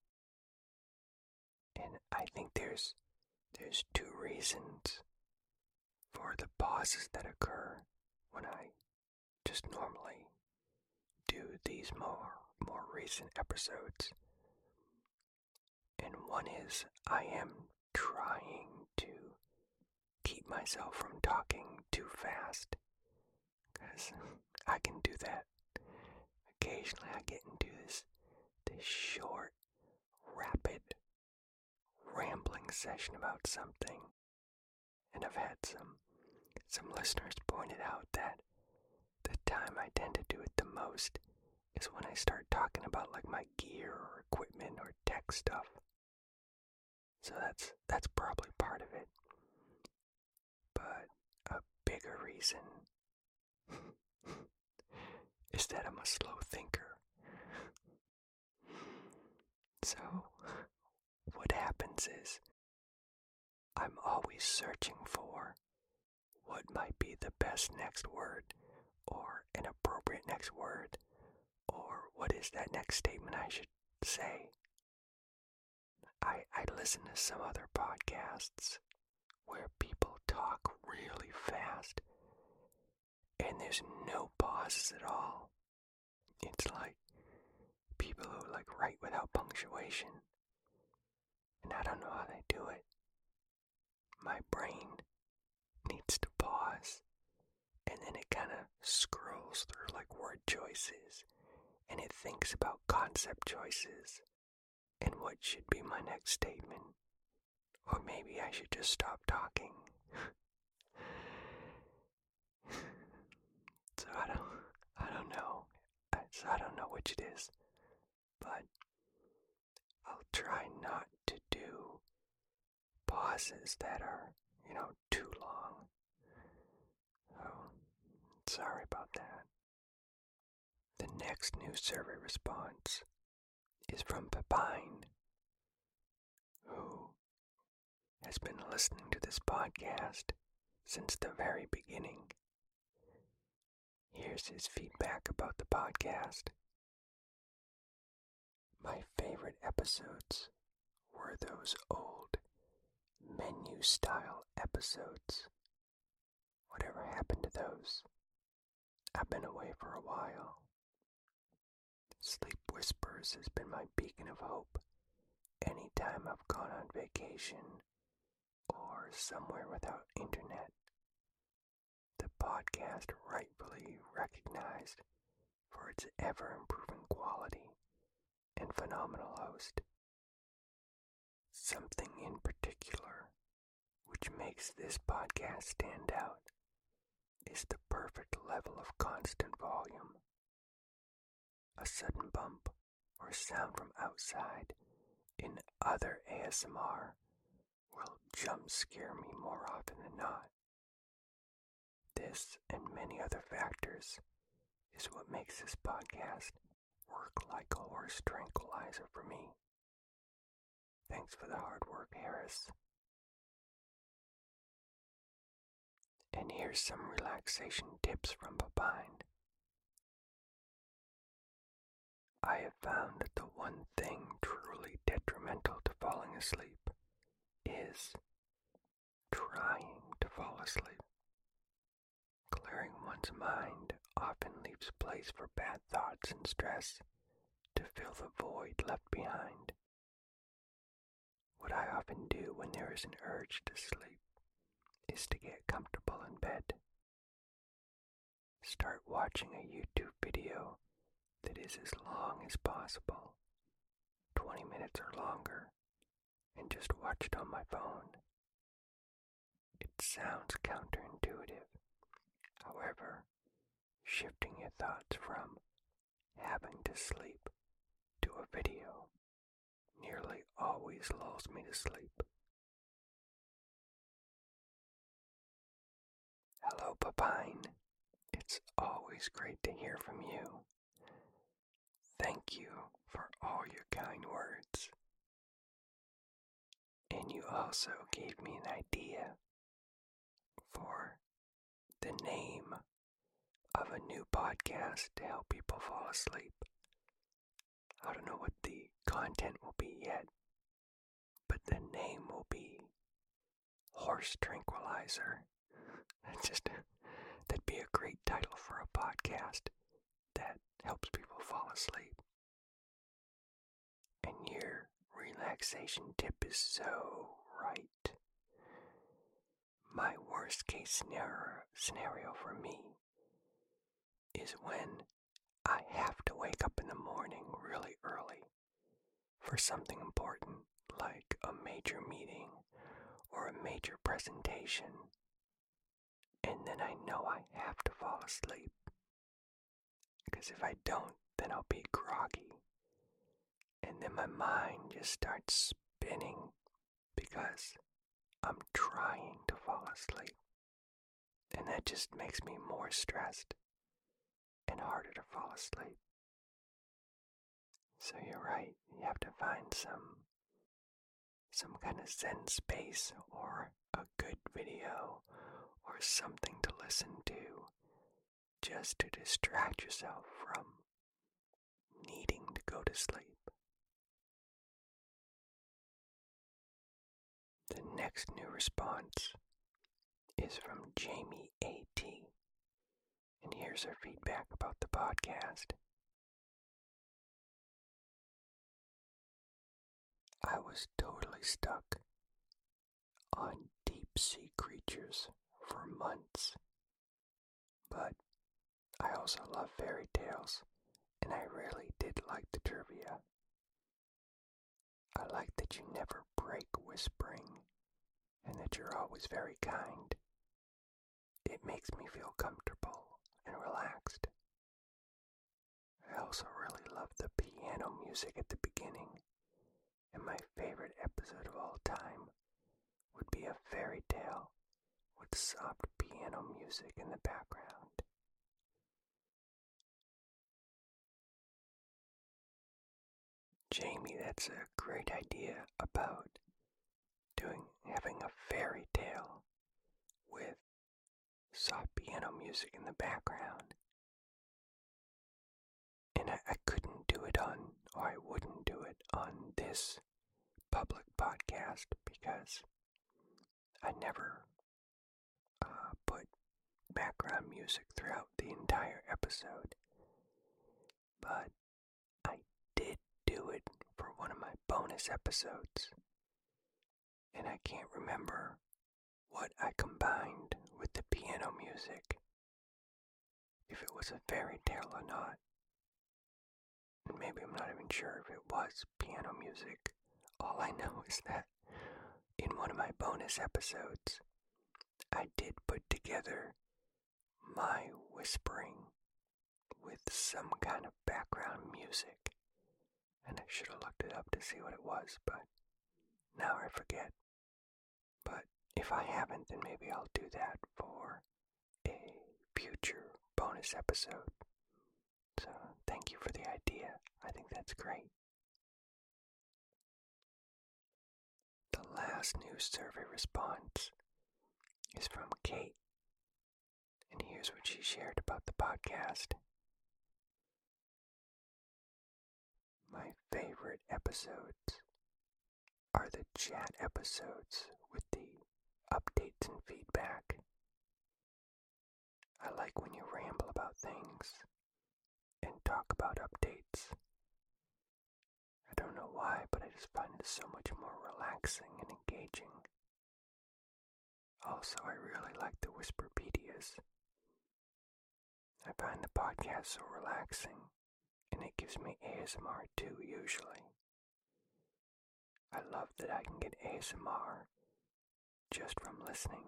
Speaker 1: And I think there's there's two reasons for the pauses that occur when I just normally do these more more recent episodes. And one is I am trying to keep myself from talking too fast, because I can do that. Occasionally I get into this this short, rapid, rambling session about something, and I've had some some listeners pointed out that the time I tend to do it the most is when I start talking about like my gear or equipment or tech stuff. So that's that's probably part of it. But a bigger reason is that I'm a slow thinker. So what happens is I'm always searching for what might be the best next word, or an appropriate next word, or what is that next statement I should say. I, I listen to some other podcasts where people talk really fast and there's no pauses at all. It's like people who like write without punctuation, and I don't know how they do it. My brain needs to pause, and then it kind of scrolls through like word choices, and it thinks about concept choices and what should be my next statement. Or maybe I should just stop talking. So I don't I don't know. So I don't know which it is. But I'll try not to do pauses that are, you know, too long. So sorry about that. The next new survey response is from Pepine, who has been listening to this podcast since the very beginning. Here's his feedback about the podcast. My favorite episodes were those old menu-style episodes. Whatever happened to those? I've been away for a while. Sleep Whispers has been my beacon of hope anytime I've gone on vacation or somewhere without internet. The podcast rightfully recognized for its ever-improving quality and phenomenal host. Something in particular which makes this podcast stand out is the perfect level of constant volume. A sudden bump or sound from outside in other A S M R will jump scare me more often than not. This and many other factors is what makes this podcast work like a horse tranquilizer for me. Thanks for the hard work, Harris. And here's some relaxation tips from Papine. I have found that the one thing truly detrimental to falling asleep is trying to fall asleep. Clearing one's mind often leaves place for bad thoughts and stress to fill the void left behind. What I often do when there is an urge to sleep is to get comfortable in bed. Start watching a YouTube video that is as long as possible, twenty minutes or longer, and just watch it on my phone. It sounds counterintuitive. However, shifting your thoughts from having to sleep to a video nearly always lulls me to sleep. Hello, Papine. It's always great to hear from you. Thank you for all your kind words. And you also gave me an idea for the name of a new podcast to help people fall asleep. I don't know what the content will be yet, but the name will be Horse Tranquilizer. That's just, that'd be a great title for a podcast that helps people fall asleep. And your relaxation tip is so right. My worst case scenario, scenario for me is when I have to wake up in the morning really early for something important like a major meeting or a major presentation, and then I know I have to fall asleep, because if I don't, then I'll be groggy, and then my mind just starts spinning because I'm trying to fall asleep, and that just makes me more stressed and harder to fall asleep. So you're right, you have to find some some kind of zen space or a good video or something to listen to just to distract yourself from needing to go to sleep. The next new response is from Jamie A T, and here's her feedback about the podcast. I was totally stuck on deep sea creatures for months, but I also love fairy tales, and I really did like the trivia. I like that you never break whispering, and that you're always very kind. It makes me feel comfortable and relaxed. I also really love the piano music at the beginning, and my favorite episode of all time would be a fairy tale with soft piano music in the background. Jamie, that's a great idea about doing having a fairy tale with soft piano music in the background. or I wouldn't do it on this public podcast because I never uh, put background music throughout the entire episode. But I did do it for one of my bonus episodes, and I can't remember what I combined with the piano music, if it was a fairy tale or not. And maybe I'm not even sure if it was piano music. All I know is that in one of my bonus episodes, I did put together my whispering with some kind of background music, and I should have looked it up to see what it was, but now I forget. But if I haven't, then maybe I'll do that for a future bonus episode. So thank you for the idea. I think that's great. The last news survey response is from Kate, and here's what she shared about the podcast. My favorite episodes are the chat episodes with the updates and feedback. I like when you ramble about things and talk about updates. I don't know why, but I just find it so much more relaxing and engaging. Also, I really like the Whisperpedias. I find the podcast so relaxing, and it gives me A S M R too, usually. I love that I can get A S M R just from listening,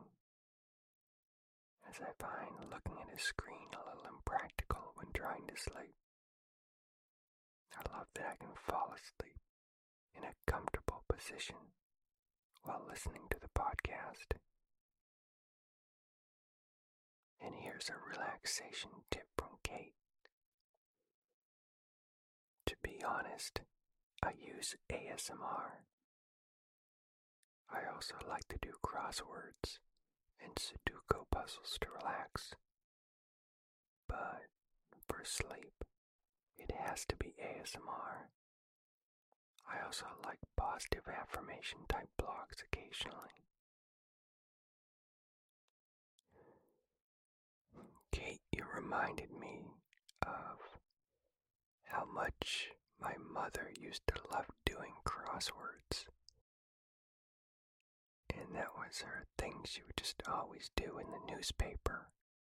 Speaker 1: as I find looking at a screen a little impractical when trying to sleep. I love that I can fall asleep in a comfortable position while listening to the podcast. And here's a relaxation tip from Kate. To be honest, I use A S M R. I also like to do crosswords and Sudoku puzzles to relax. But for sleep, it has to be A S M R. I also like positive affirmation type blogs occasionally. Kate, you reminded me of how much my mother used to love doing crosswords. And that was her thing she would just always do in the newspaper.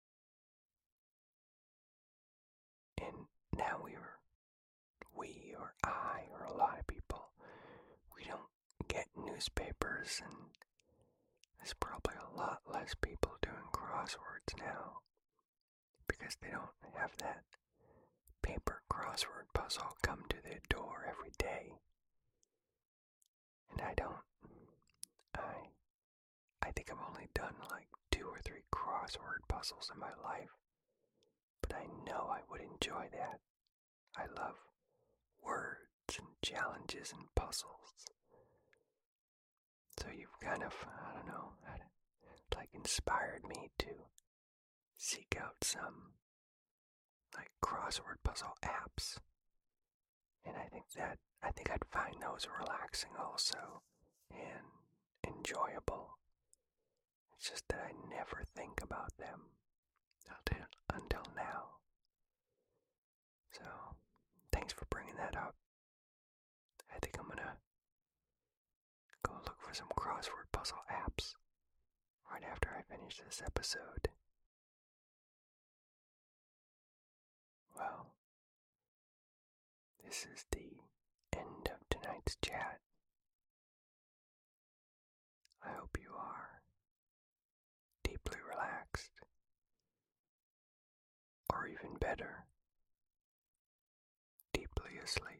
Speaker 1: And now we were, we or I or a lot of people, we don't get newspapers, and there's probably a lot less people doing crosswords now because they don't have that paper crossword puzzle come to their door every day. And I don't, I, I think I've only done like two or three crossword puzzles in my life, but I know I would enjoy that. I love words and challenges and puzzles. So you've kind of, I don't know, like inspired me to seek out some like crossword puzzle apps. And I think that, I think I'd find those relaxing also and enjoyable. It's just that I never think about them until, until now. So, thanks for bringing that up. I think I'm gonna go look for some crossword puzzle apps right after I finish this episode. Well, this is the end of tonight's chat. I hope you are deeply relaxed, or even better, deeply asleep.